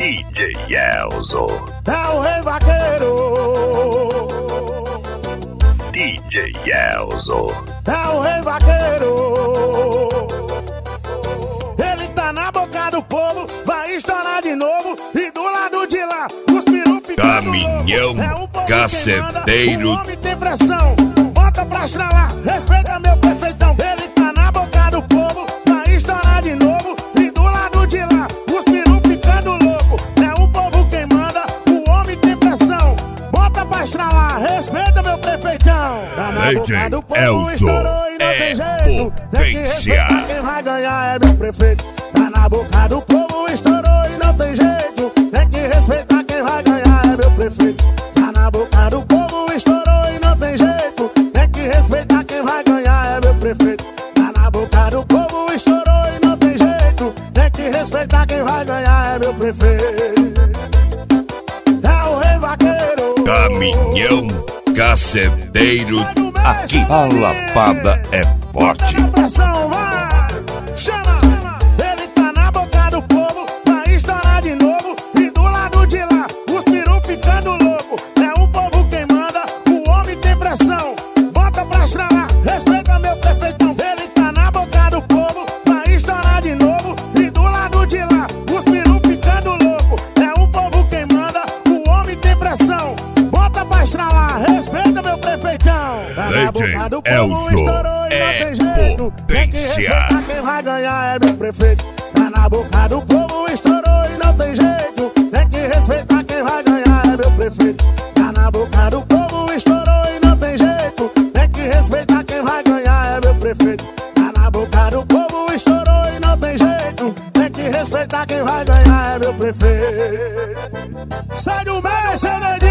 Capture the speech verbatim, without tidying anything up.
D J Elzo. É o rei vaqueiro. D J Elzo. É o rei vaqueiro. Ele tá na boca do povo, vai estourar de novo. E do lado de lá, os peru ficando Caminhão louco. É o povo caceteiro. quem manda, o homem tem pressão. Bota pra estralar, respeita meu perfeitão. Ele tá na boca do povo, vai estourar de novo. E do lado de lá, os peru ficando louco. É o povo quem manda, o homem tem pressão. Bota pra estralar, respeita meu perfeitão. Tá na boca do povo, Elzo estourou e não é tem jeito. Tem que potência. respeitar, quem vai ganhar é meu prefeito. Tá na boca do povo, estourou e não tem jeito. Tem que respeitar, quem vai ganhar é meu prefeito. Tá na boca do povo, estourou e não tem jeito. Tem que respeitar, quem vai ganhar é meu prefeito. Tá na boca do povo, estourou e não tem jeito. Tem que respeitar, quem vai ganhar é meu prefeito. É o rei vaqueiro. Caminhão caceteiro. Aqui a lapada é forte. Pressão, vai, chama. Ele tá na boca do povo, vai estourar de novo. E do lado de lá, os peru ficando louco. É o povo quem manda, o homem tem pressão. Bota pra estralar, respeita meu perfeitão. Ele tá na boca do povo, vai estourar de novo. E do lado de lá, os peru ficando louco. É o povo quem manda, o homem tem pressão. Bota pra estralar, respeita meu perfeitão. Tá na boca do povo, Elzo estourou e não é tem jeito. Tem que potência. respeitar, quem vai ganhar é meu prefeito. Tá na boca do povo, estourou e não tem jeito. Tem que respeitar, quem vai ganhar é meu prefeito. Tá na boca do povo, estourou e não tem jeito. Tem que respeitar, quem vai ganhar é meu prefeito. Tá na boca do povo, estourou e não tem jeito. Tem que respeitar, quem vai ganhar é meu prefeito. Sai do meio, seu dedinho.